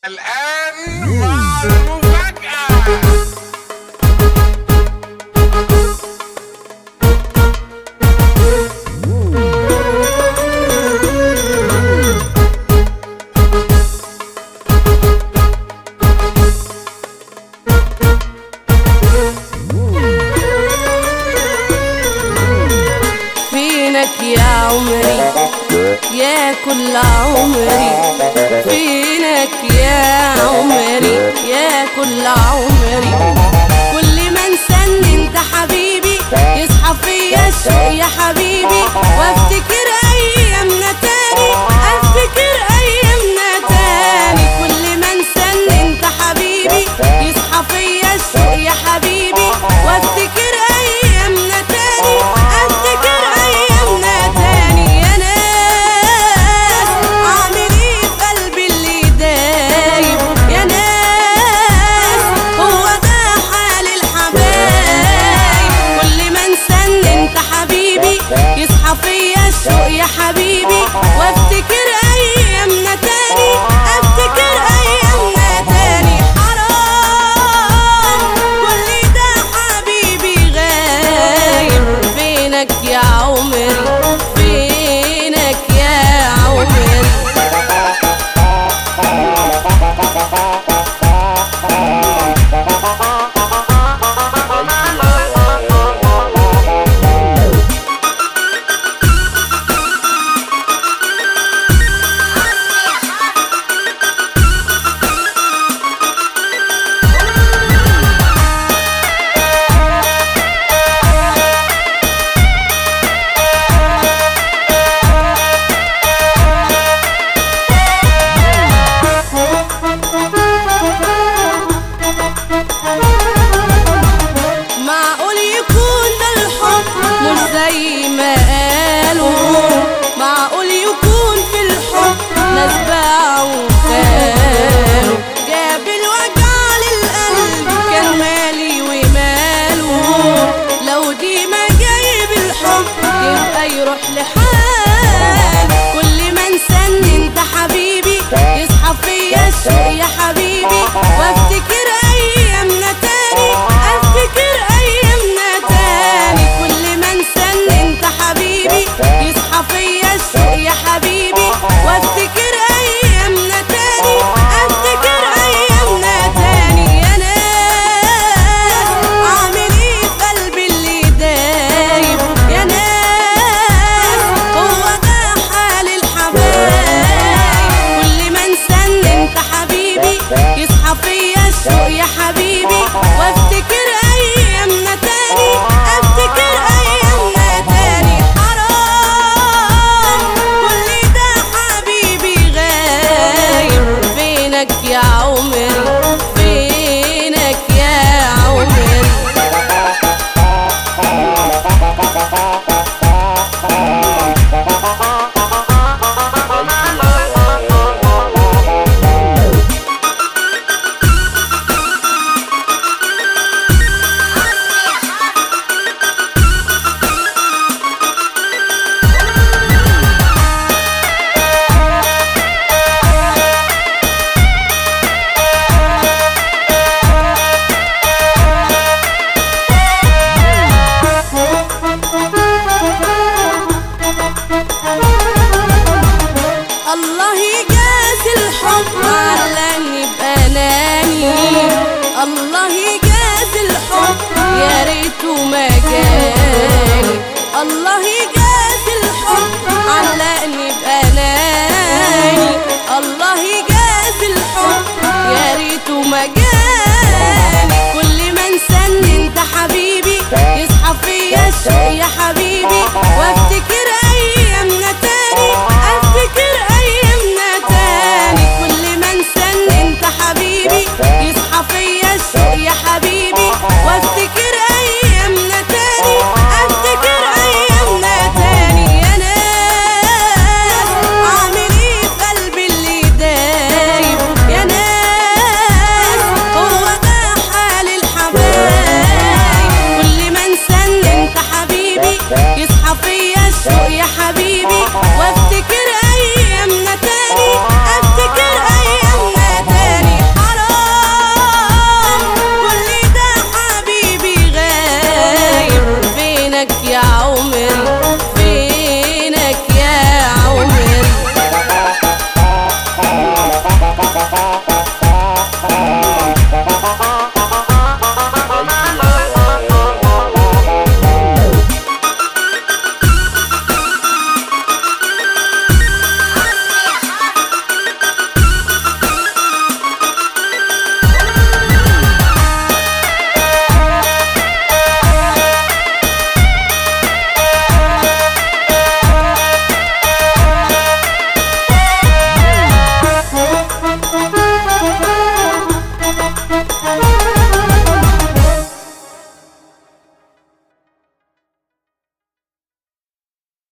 الآن مع المفاجأة. فينك يا عمري يا كل عمري، فينك يا عمري يا كل عمري. كل ما انسى انت حبيبي يصحى فيا الشوق يا حبيبي، وافتكر ايامنا تاني افتكر ايامنا تاني. كل ما انسى انت حبيبي يصحى فيا الشوق يا حبيبي، وافتكر ايامنا تاني افتكر ايامنا تاني. يا ناس اعمل ايه في قلبي اللي دايب، يا ناس هو ده حال الحبايب. كل ما انسى ان انت حبيبي يصحى فيا الشوق يا حبيبي، وافتكر ايامنا تاني افتكر ايامنا تاني. حرام كل ده حبيبي غايب، فينك يا عمري فينك يا عمري. معقول يكون ده الحب مش زي ما قالوا، معقول يكون في الحب ناس باعوا وخانوا. جاب الوجع للقلب كان مالي وماله، لو دي ما جايب الحب يبقى يروح لحال. كل ما انسى ان انت حبيبي يصحى فيا الشوق يا حبيبي، وافتكر ايامنا تاني افتكر ايامنا تاني. كل ما انسى ان انت حبيبي يصحى فيا الشوق يا حبيبي، وافتكر ايامنا تاني افتكر ايامنا تاني. يا ناس اعمل ايه في قلبي اللي دايب، يا ناس هو ده حال الحبايب. كل ما انسى ان انت حبيبي يصحى فيا الشوق يا حبيبي، وافتكر ايامنا تاني افتكر ايامنا تاني. حرام كل ده حبيبي غايب، فينك يا عمري فينك يا عمري. الله يجازي الحب علاني بأناني، الله يجازي الحب يا ريته ما جاني. الله